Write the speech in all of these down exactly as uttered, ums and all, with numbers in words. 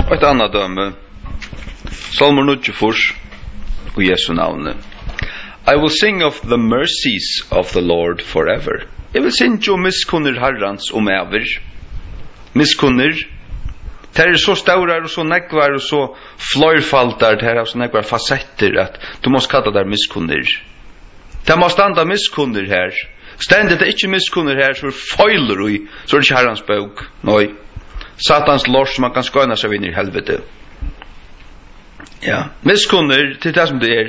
Ett annat döme. Psalm nittiofyra och Jesu navn. I will sing of the mercies of the Lord forever. Jeg vil synge om miskunner Herrans om ever. Miskunner. Det er så staurar og så nekvar og så fløyrfaltar, det er så nekvar fasetter at du måste kalla det miskunner. Det må standa miskunner her. Stendet det ikke miskunner her, så feiler vi, så er det ikke Herrans bok. Nei. Satans lors, man kan skøyna seg inn i helvete. Ja, miskunner til det som det er.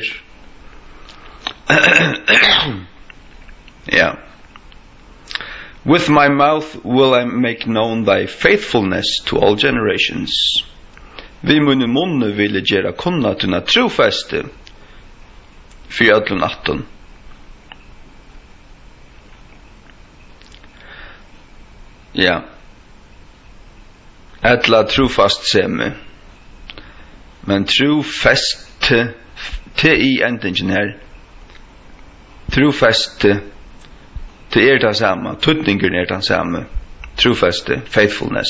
Ja. With my mouth will I make known thy faithfulness to all generations. Vi munne munne ville gjera kunna tunna trofeste. Fyra ödlun atton. Ja. Etla trofast seme. Men trofeste te i endingen her. Trofeste te er det samme. Tutningen er det samme. Trofeste, faithfulness.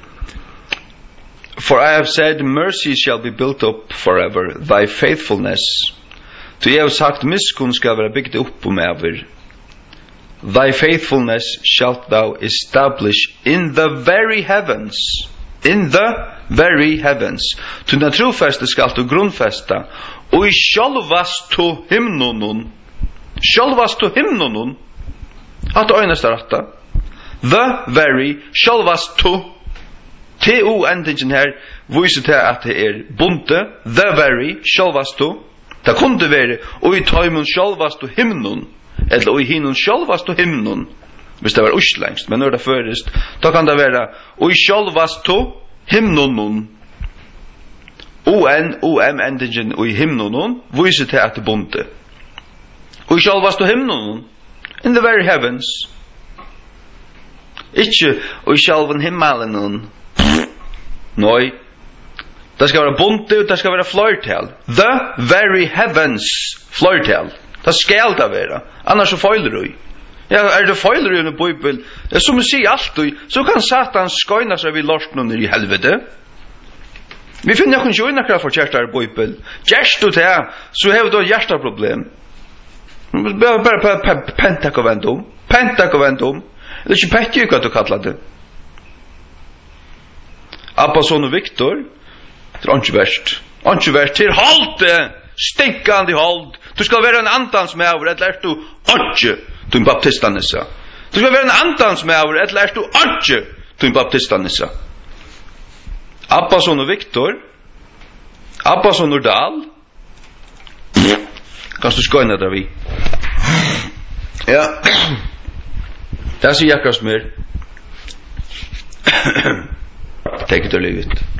For I have said, mercy shall be built up forever, thy faithfulness. To jeg har sagt, miskunn skal være bygd opp om ever. Thy faithfulness shalt thou establish in the very heavens. In the very heavens. Til den trofeste skal du grunnfesta. Og i sjálvast to himnunun. Sjálvast to himnunun. At det øyneste retta. The very sjálvast to. T O endingen her viser til at det er bunte. The very sjálvast to. Det kunne være og i tøymun sjálvast to himnun. Eller og i hinun sjálvast to himnun. Hvis det var uslengst, men når det først, da kan det være og i sjálvast to himnunun. O-N, O-M endingen og i himnunun viser til at det bunte. Og i sjálvast to himnunun. In the very heavens. Ikke og i sjálvan himmelenun. Nei. Det skal være bunte og det skal være fløyrtel. The very heavens fløyrtel. Det skal det være. Annars så feiler du. Ja, er det feiler du i en bibel? Ja, som vi sier alltid, så kan Satan skøyna seg vid lortnunder i helvete. Vi finner ikke jo innakra for kjertar i bibel. Gjerst du til, så har du hjertaproblem. Bare pentak og vend om. Pentak og vend om. Det er ikke pettig hva du kallar det. Abbason og Viktor, det er ikke verst. Ikke verst til halte, stinkande hold. Du skal være en andans med over, et lærst du ikke, du en baptistanissa. Du skal være en andans med over, et lærst du ikke, du en baptistanissa. Abbason og Viktor, Abbason og Dal, kan du skøyna der vi? Ja, det er så jakkast mer. Take it or leave it.